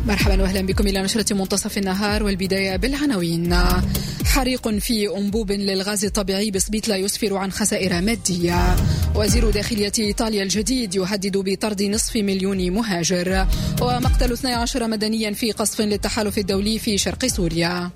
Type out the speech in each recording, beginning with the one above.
مرحبا واهلا بكم إلى نشرة منتصف النهار، والبداية بالعناوين. حريق في أنبوب للغاز الطبيعي بسبيتلا يسفر عن خسائر مادية. وزير داخلية إيطاليا الجديد يهدد بطرد 500,000 مهاجر. ومقتل 12 مدنيا في قصف للتحالف الدولي في شرق سوريا.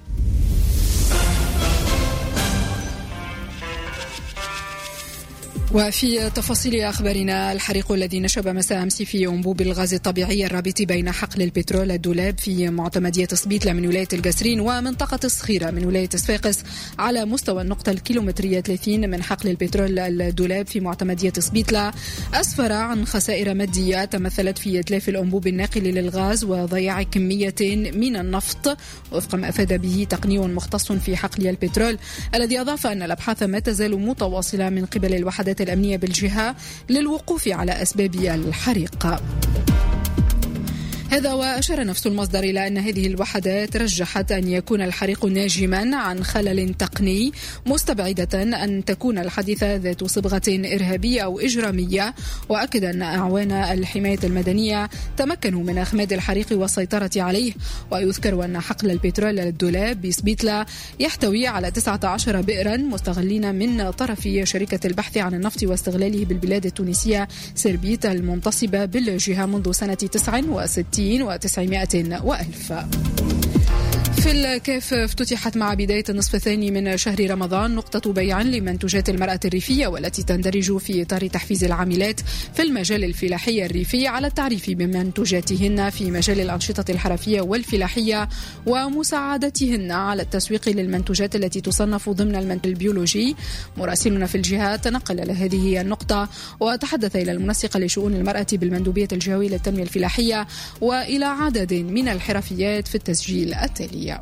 وفي تفاصيل أخبارنا، الحريق الذي نشب مساء أمس في أنبوب الغاز الطبيعي الرابط بين حقل البترول الدولاب في معتمدية سبيتلا من ولاية القصرين ومنطقة الصخيرة من ولاية صفاقس على مستوى النقطة الكيلومترية 30 من حقل البترول الدولاب في معتمدية سبيتلا أسفر عن خسائر مادية تمثلت في إتلاف الأنبوب الناقل للغاز وضياع كمية من النفط، وفق ما أفاد به تقني مختص في حقل البترول، الذي أضاف أن الأبحاث ما تزال متواصلة من قبل الوحدات الأمنية بالجهة للوقوف على أسباب الحريق. هذا وأشار نفس المصدر إلى أن هذه الوحدات رجحت أن يكون الحريق ناجما عن خلل تقني، مستبعدة أن تكون الحادثة ذات صبغة إرهابية أو إجرامية. وأكد أن أعوان الحماية المدنية تمكنوا من إخماد الحريق والسيطرة عليه. ويذكر أن حقل البترول الدولاب بسبيتلا يحتوي على 19 بئرا مستغلين من طرف شركة البحث عن النفط واستغلاله بالبلاد التونسية سربيت المنتصبة بالجهة منذ سنة 69 و900 وألف. في الكاف افتتحت مع بداية النصف الثاني من شهر رمضان نقطة بيع لمنتوجات المرأة الريفية، والتي تندرج في إطار تحفيز العاملات في المجال الفلاحي الريفي على التعريف بمنتوجاتهن في مجال الأنشطة الحرفية والفلاحية، ومساعدتهن على التسويق للمنتوجات التي تصنف ضمن المنتوج البيولوجي. مراسلنا في الجهة تنقل لهذه النقطة وتحدث إلى المنسق لشؤون المرأة بالمندوبية الجهوية للتنمية الفلاحية وإلى عدد من الحرفيات في التسجيل التالي.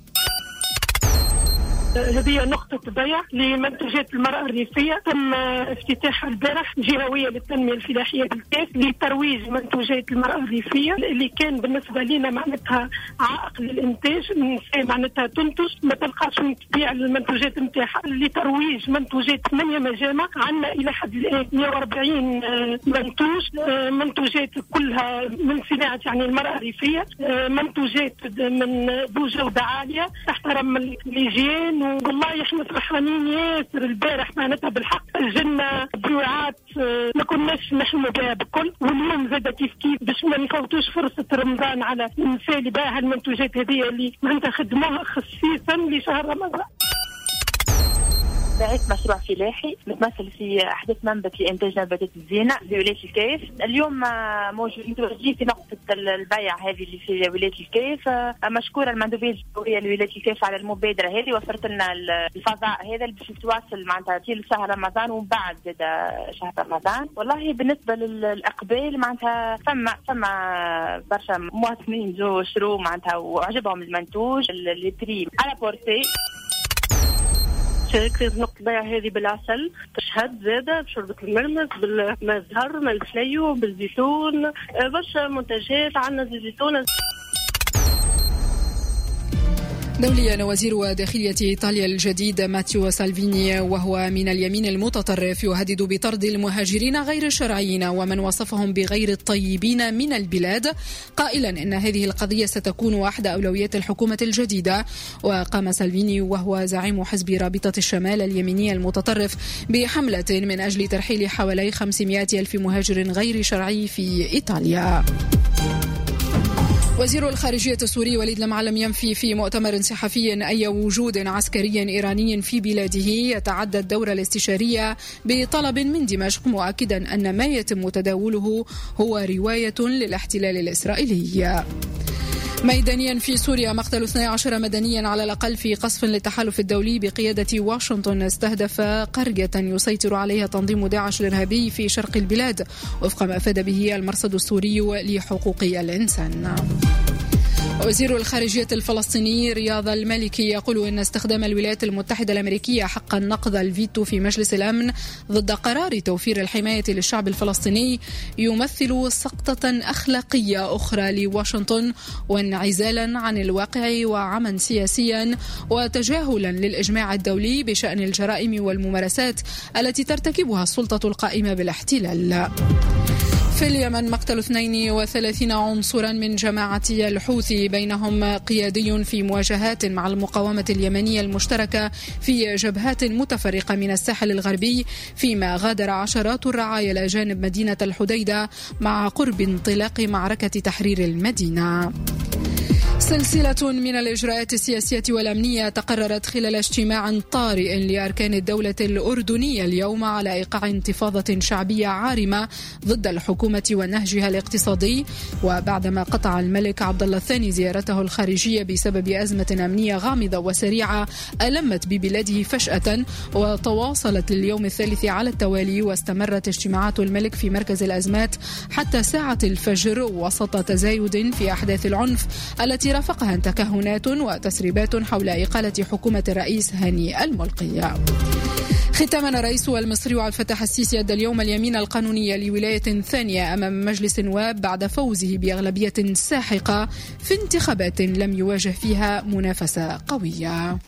هذه نقطة بيع لمنتوجات المرأة الريفية، تم افتتاحها البارح جهوية للتنمية الفلاحية بالكاف لترويج منتوجات المرأة الريفية اللي كان بالنسبة لنا معناتها عائق للإنتاج. النساء معناتها تنتج ما تلقاش تبيع المنتوجات نتاعها، لترويج منتوجات 8 مجامع عندنا إلى حد الآن 140 منتوجات كلها من صناعة يعني المرأة الريفية، منتوجات من ذو جودة عالية تحترم الهيجين. والله احنا فرحانين ياسر البارح معناتها بالحق، جنة بيوعات ما كناش نحلم بها بكل، واليوم زاد كيف باش ما نفوتوش فرصة رمضان على النساء اللي باها المنتوجات هذه اللي معناتها خدموها خصيصا لشهر رمضان. بعت مشروع فلاحي متمثل في أحدث منبت لإنتاج نباتات الزينة لولاية الكيف. اليوم متواجدين في نقطة البيع هذه اللي في ولاية الكيف. مشكورة المندوبية الجهوية لولاية الكيف على المبادرة هذه، وفرت لنا الفضاء هذا اللي باش يتواصل معناتها في شهر رمضان وبعد شهر رمضان. والله بالنسبة للإقبال معناتها فما برشا مواطنين جو شرو معناتها وعجبهم المنتوج البريم على بورتي. شركة نقطة بيع هذه بالعسل تشهد زادة بشوربة المرمز بالماء الزهر ماء الفليو بالزيتون، برشا منتجات عندنا زيتون. دوليا، وزير داخلية إيطاليا الجديد ماتيو سالفيني وهو من اليمين المتطرف يهدد بطرد المهاجرين غير الشرعيين ومن وصفهم بغير الطيبين من البلاد، قائلا إن هذه القضية ستكون أحد أولويات الحكومة الجديدة. وقام سالفيني وهو زعيم حزب رابطة الشمال اليميني المتطرف بحملة من أجل ترحيل حوالي 500,000 مهاجر غير شرعي في إيطاليا. وزير الخارجية السوري وليد المعلم ينفي في مؤتمر صحفي أي وجود عسكري إيراني في بلاده يتعدى الدورة الاستشارية بطلب من دمشق، مؤكدا أن ما يتم تداوله هو رواية للاحتلال الإسرائيلي. ميدانيا في سوريا، مقتل 12 مدنيا على الأقل في قصف للتحالف الدولي بقيادة واشنطن استهدف قرية يسيطر عليها تنظيم داعش الإرهابي في شرق البلاد، وفق ما أفاد به المرصد السوري لحقوق الإنسان. وزير الخارجية الفلسطيني رياض المالكي يقول إن استخدام الولايات المتحدة الأمريكية حق نقض الفيتو في مجلس الأمن ضد قرار توفير الحماية للشعب الفلسطيني يمثل سقطة أخلاقية أخرى لواشنطن، وانعزالا عن الواقع وعملا سياسيا وتجاهلا للإجماع الدولي بشأن الجرائم والممارسات التي ترتكبها السلطة القائمة بالاحتلال. في اليمن مقتل 32 عنصرا من جماعة الحوثي بينهم قيادي في مواجهات مع المقاومة اليمنية المشتركة في جبهات متفرقة من الساحل الغربي، فيما غادر عشرات الرعايا إلى جانب مدينة الحديدة مع قرب انطلاق معركة تحرير المدينة. سلسلة من الإجراءات السياسية والأمنية تقررت خلال اجتماع طارئ لأركان الدولة الأردنية اليوم على إيقاع انتفاضة شعبية عارمة ضد الحكومة ونهجها الاقتصادي، وبعدما قطع الملك عبد الله الثاني زيارته الخارجية بسبب أزمة أمنية غامضة وسريعة ألمت ببلاده فجأة، وتواصلت لليوم الثالث على التوالي، واستمرت اجتماعات الملك في مركز الأزمات حتى ساعة الفجر وسط تزايد في أحداث العنف التي رافقها تكهنات وتسريبات حول إقالة حكومة الرئيس هاني الملقي. ختاما، الرئيس المصري عبد الفتاح السيسي أدى اليوم اليمين القانونية لولاية ثانية أمام مجلس النواب بعد فوزه بأغلبية ساحقة في انتخابات لم يواجه فيها منافسة قوية.